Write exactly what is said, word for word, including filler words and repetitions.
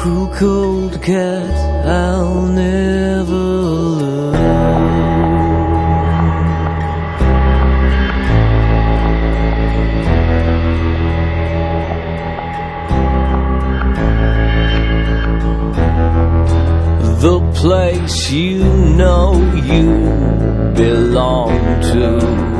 cruel cold cat I'll never love. The place you know you belong to.